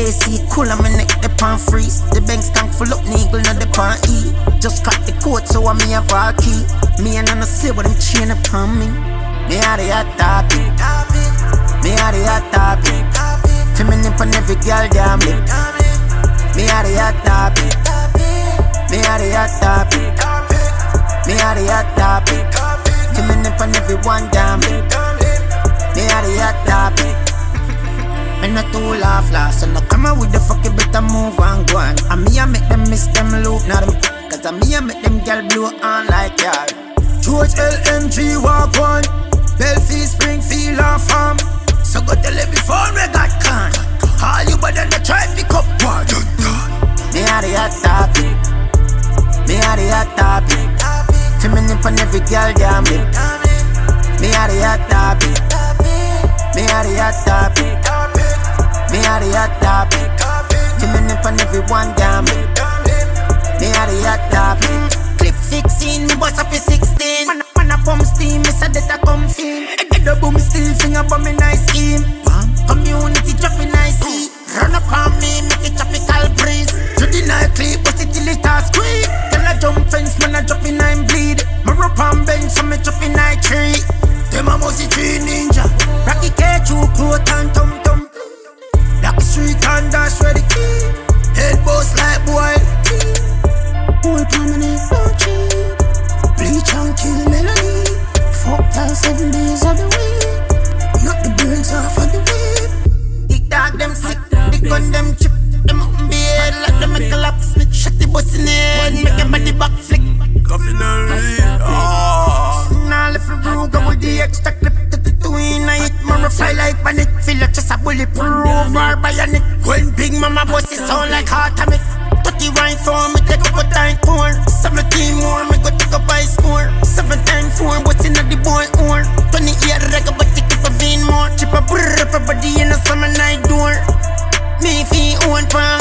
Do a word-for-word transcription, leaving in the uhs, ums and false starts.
A C cool and my neck the pan freeze. The bank tank full up, niggle not the pan E. Just cut the coat so I me have a key. Me and I see what them chain upon me. Me a the hot topic. Me a the hot topic. Feminine on every girl damn it. Me a the hot topic. Me a the hot topic. Me a the hot topic. Feminine on every one damn it. Me a the hot topic. Me not too laugh last, so no come out with the fucking better move and go on. And me a make them miss them loop, now them. Cause and me a make them girl blow on like y'all. George L M G walk one. Belfield, Springfield and farm. So go tell every phone we got can. All you better not try pick up one. Me a the hot topic. Me a the hot topic. Feminine on every girl damn it. Me a the hot topic. Me a the hot topic. Me a the hot topic. Feminine on every one damn it. Me a the hot topic. Clip fixing, me bust up a sixteen. Man, man a pump steam, me say that I come feel. I get the boom still finger but me nice scheme. Community dropping nicely. Run up on me, make it tropical breeze. To the night clip, bust it till it a squeeze. Tell a jump fence, man a drop in nine bleed. Me rope on bench, so me drop in night tree. Them a musty tree ninja. Rocky K, true coat and tum tum. Black street and dash where the key. Head boss like boy. Whole permanent, don't cheat. Bleach and kill melody. Fuck till seven days of the week. Knock the burns off of the whip. Dick dog them sick, the gun them chip. Them up in bed, let them make a lap split. Shut the bus in the head, make a body back flick. Coffee no read, ah. Now left a brew, go with the extra clip. To the two in a hit, mama fly like panic. Feel like just a bulletproof or bionic. When big mama boss it sound like atomic. thirty right for me, take up a time core. seventeen more, me go take up by score. seven times four, what's in the boy or twenty-eight, like a body keep a vein more. Chip a brrr, everybody in the summer night door. Me fee own pan